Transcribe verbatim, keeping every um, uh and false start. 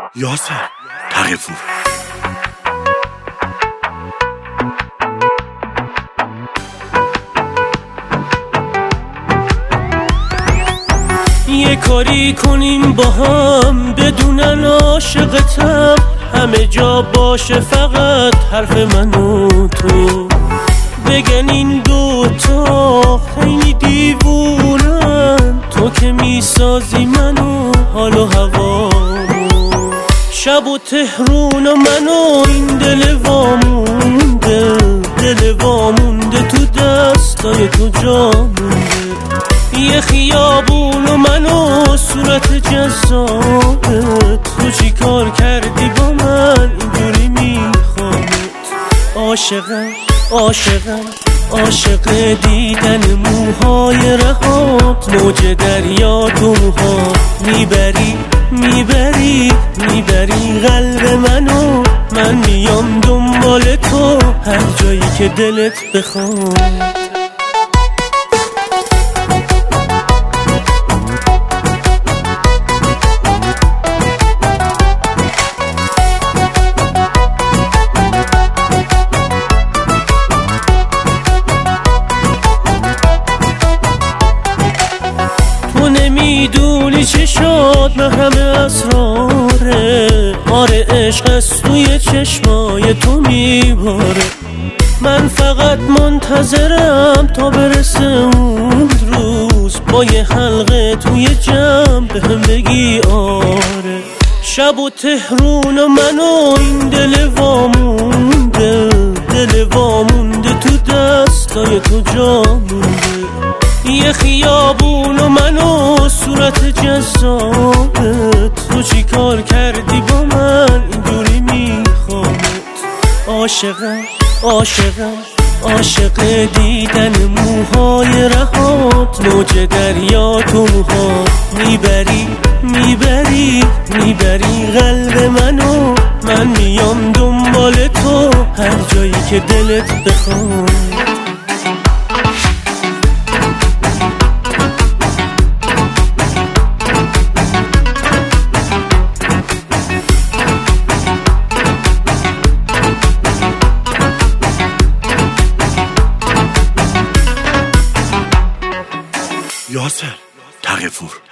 یاسر تقی‌پور. یه کاری کنیم با هم بدونن عاشقتم، همه جا باشه فقط حرف من و تو. بگن این دوتا خیلی دیوونن، تو که میسازی منو حال و هوامو. شب و تهرون و منو این دل وامونده، دل وامونده تو دستای تو جا مونده. یه خیابون و منو صورت جذابت، تو چی کار کردی با من اینجوری میخوامت. عاشقم عاشقم عاشق دیدن موهای رهات، موج دریا تو موها میبری میبری میبری قلب منو. من میام دنبال تو هر جایی که دلت بخواد. نمیدونی چه شد محرم اسراره، آره عشق از توی چشمای تو میباره. من فقط منتظرم تا برسه اون روز، با یه حلقه توی جمع به هم بگی آره. شب و تهرون و منو این دل وامونده، دل وامونده تو دستای تو جا مونده. یه خیابون و منو صورت جذابت، تو چی کار کردی با من اینجوری میخوامت. عاشقم عاشقم عاشق دیدن موهای رهات، موج دریا تو موهات میبری میبری میبری قلب منو. من میام دنبال تو هر جایی که دلت بخواد. یاسر تقی‌پور.